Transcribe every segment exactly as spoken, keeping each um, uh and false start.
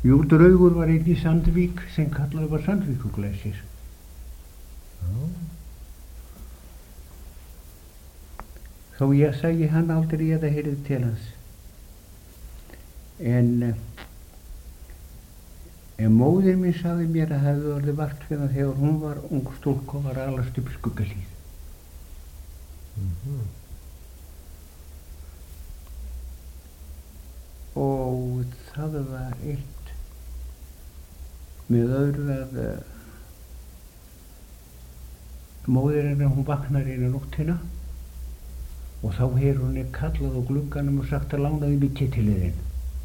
Jú, Draugur var einn í Sandvík sem kallaði var Sandvíkurglæsir. Já. Þó ég sæi hann aldrei eða heyrði til hans. En, en móðir mín sagði mér að hefði orðið vart fyrir það þegar hún var ung stúlka og var að alast upp í Skuggahlíð. Mhm. Og það var eitt með öðru að uh, móðir hennar, hún vaknar einu nóttina og þá hefur hún er kallað á glugganum og sagt að lána því mig ketilliðinn.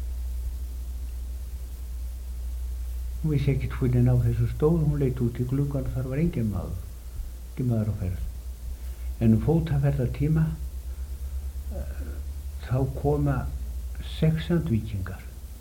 Hún vissi ekkert hvernig á þessu stóð, hún leit út í gluggan og þar var engin maður, ekki maður á ferð. En um fótaferðartíma uh, þá koma sex Sandvíkingar.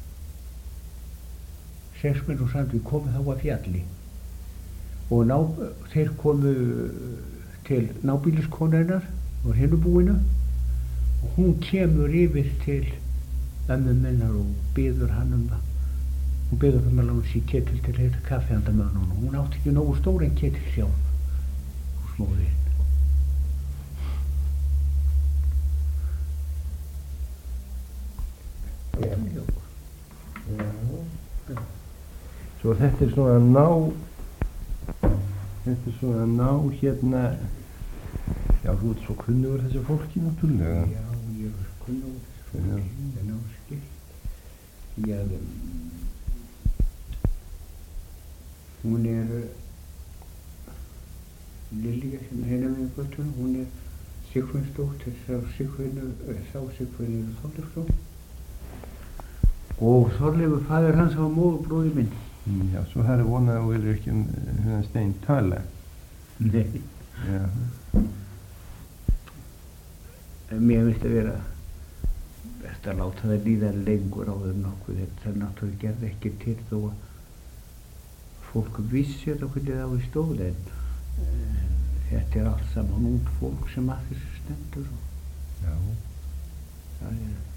Sex menn úr Sandvík komu þá að fjalli og ná, þeir komu til nábýliskonunar og hinnubúinu og hún kemur yfir til ömmu minnar og biður hann um að hún biður um að lána sér ketil til að heita kaffi handa með hann og hún átti ekki nógu stóran ketil sjálf hús móðirinn. Já. Já. Svo þetta er svona ná þetta er svona ná hérna já, þú ert svo kunnugur þessu fólki náttúrulega. Já, ég er kunnugur þessu fólki, það er náskilt. Já, hún er Lilja sem er hérna með göttunum, hún er Sigfundsdóttir, sá Sigfundur, sá Sigfundur Þorleifsson. Og Þorleifur faðir hans var móðurbróðir minn. Já, svo har jeg vunnet og vil ikke en stein tale. Nei. Já. Mér finnst að vera best að láta það líða lengur áður nokkuð. Þetta náttúrulega gerði ekki til þó að fólk vissi þetta hvernig það var í stóð en þetta er allt saman út fólk sem að þessu stendur. Já. Það er